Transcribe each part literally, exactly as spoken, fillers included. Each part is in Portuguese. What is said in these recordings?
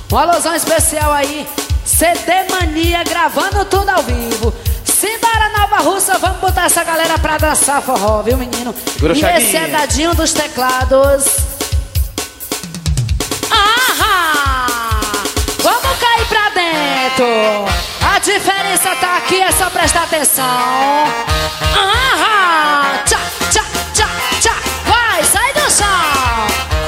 Um alusão especial aí, C D Mania gravando tudo ao vivo. Simbora Nova Russa, vamos botar essa galera pra dançar forró, viu menino? Segura, e Chaguinha. esse é Dadinho dos teclados. Aham! Vamos cair pra dentro. A diferença tá aqui, é só prestar atenção. Aham! Tchá, tchá, tchá, tchá. Vai, sai do chão.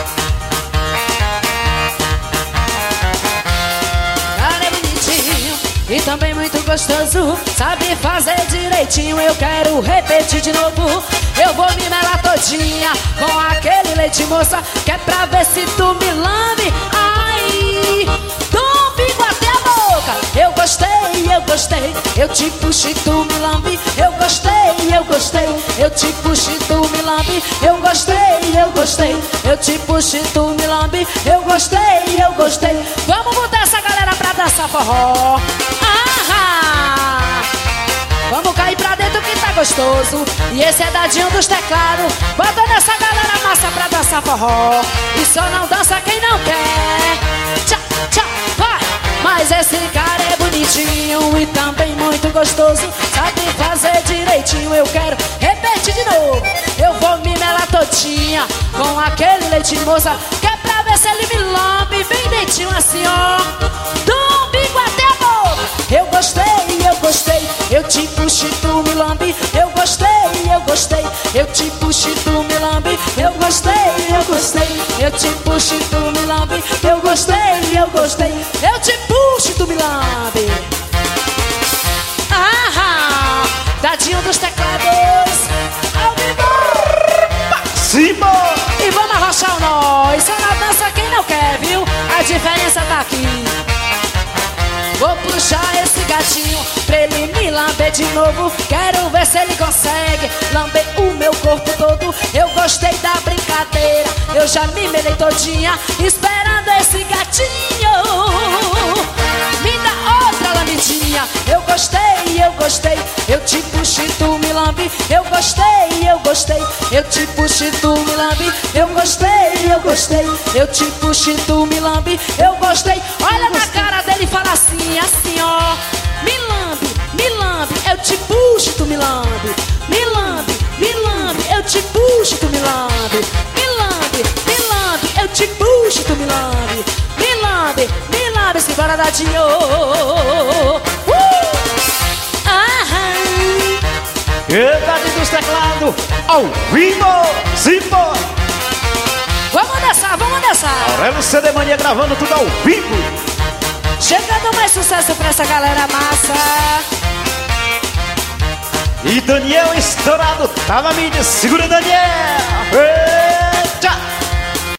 Cara é bonitinho e também muito gostoso. Sabe fazer direitinho, eu quero repetir de novo. Eu vou me melar todinha com aquele leite moça, que é pra ver se tu me lambe. Ai, do bico até a boca. Eu gostei, eu gostei, eu te puxo e tu me lambe. Eu gostei, eu gostei, eu te puxo e tu me lambe. Eu gostei, eu gostei, eu te puxo e tu me lambe. Eu gostei, eu gostei. Vamos botar essa galera pra dançar forró. Aham! Vamos cair pra dentro que tá gostoso. E esse é Dadinho dos teclados. Bota nessa galera massa pra dançar forró. E só não dança quem não quer. Tchá, tchá, vai. Mas esse cara é bonitinho e também muito gostoso. Sabe fazer direitinho, eu quero repetir de novo. Eu vou me melar todinha com aquele leite moça, que é pra ver se ele me lambe bem dentinho assim, ó. Do umbigo até a boca. Eu gostei, eu gostei, eu te puxo e tu me lambe. Eu gostei, eu gostei, eu te puxo e tu me lambe. Eu gostei, eu gostei, eu te puxo e tu me lambe. Eu gostei, eu gostei, eu te puxo e tu me lambe. Aham, Dadinho dos teclados ao vivo. Cima! E vamos arrochar o nós. Só na dança quem não quer, viu? A diferença tá aqui. Vou puxar esse gatinho pra ele me lamber de novo. Quero ver se ele consegue lamber o meu corpo todo. Eu gostei da brincadeira, eu já me melei todinha esperando esse gatinho me dá outra lambidinha. Eu gostei, eu gostei, eu te puxo e tu me lambe. Eu gostei, eu gostei, eu te puxo e tu me lambe. Eu gostei, eu gostei, eu te puxo e tu me lambe. Eu gostei, olha na cara dele e fala assim, assim ó. Me lambe, me lambe, eu te puxo e tu me lambe. Me lambe, me lambe, eu te puxo e tu me lambe. Me lambe, me lambe, eu te puxo e tu me lambe. Me lambe, me lambe, simbora Dadinho. Uh! Aham. E Dadinho dos teclados ao vivo! Cima! Vamos dançar, vamos dançar. Aurélio C D Mania gravando tudo ao vivo. Chegando mais sucesso pra essa galera massa. E Daniel estourado, tá na mídia, segura Daniel! Ei!